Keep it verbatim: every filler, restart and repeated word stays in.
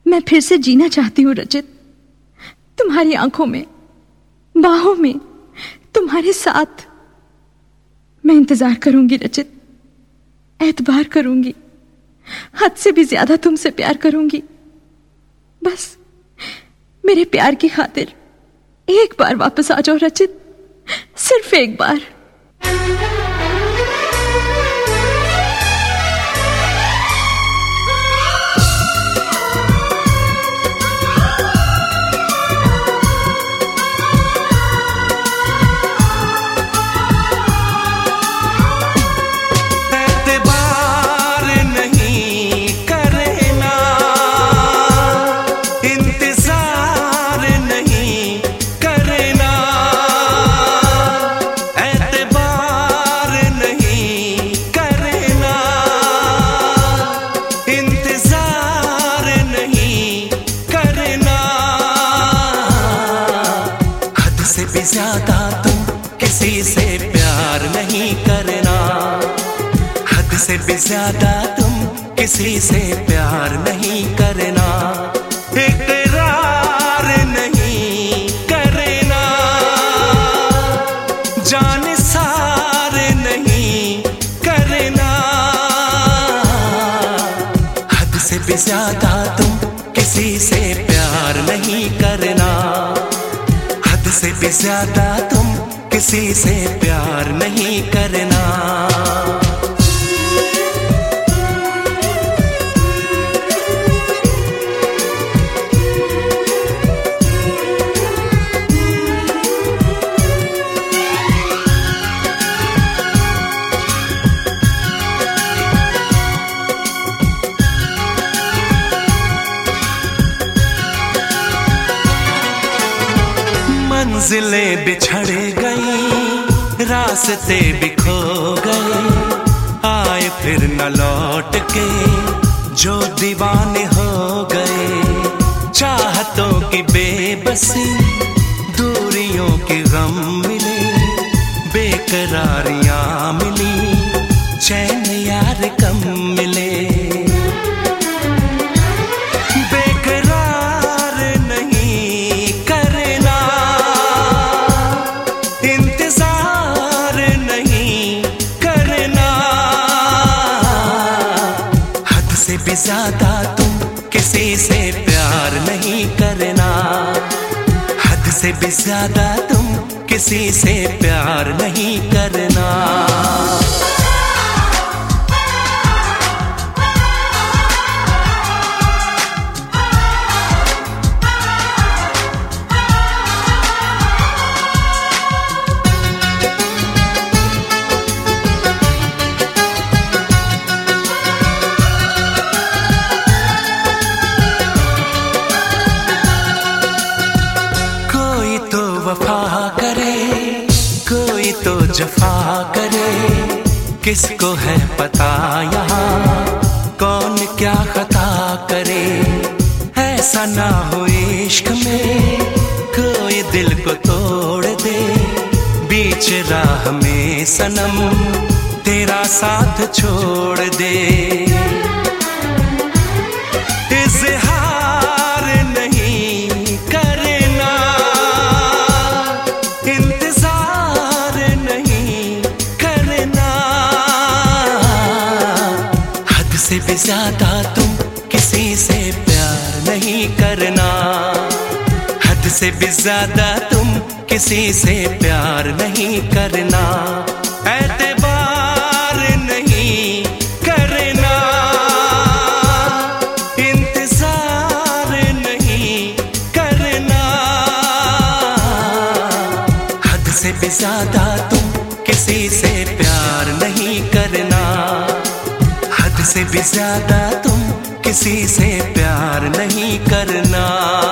मैं फिर से जीना चाहती हूँ रचित, तुम्हारी आंखों में, बाहों में, तुम्हारे साथ। मैं इंतजार करूंगी रचित, एतबार करूंगी, हद से भी ज्यादा तुमसे प्यार करूंगी। बस मेरे प्यार की खातिर एक बार वापस आ जाओ रचित, सिर्फ एक बार। ज्यादा तुम किसी से प्यार नहीं करना, हद से भी ज्यादा तुम किसी से प्यार नहीं करना, इकरार नहीं करना, जान सार नहीं करना, हद से भी ज्यादा तुम किसी से प्यार नहीं करना, से भी ज्यादा तुम किसी से प्यार नहीं करना। मंजिलें बिछड़ गई, रास्ते भी खो गए, आए फिर न लौट के जो दीवाने हो गए। चाहतों की बेबसी, दूरियों के गम मिले, बेकरारियां मिली, चैन यार कम मिले। ज्यादा तुम किसी से प्यार नहीं करना, हद से भी ज्यादा तुम किसी से प्यार नहीं करना। वफा करे, कोई तो जफा करे, किसको है पता यहाँ कौन क्या खता करे। ऐसा ना हो इश्क में कोई दिल को तोड़ दे, बीच राह में सनम तेरा साथ छोड़ दे। इज़हार नहीं करना, इंतजार नहीं करना, हद से भी ज्यादा तुम किसी से प्यार नहीं करना, हद से भी ज्यादा तुम किसी से प्यार नहीं करना। एतबार नहीं करना, इंतजार नहीं करना, हद से भी ज्यादा तुम किसी से प्यार नहीं करना, हद से भी ज्यादा तुम किसी से प्यार नहीं करना।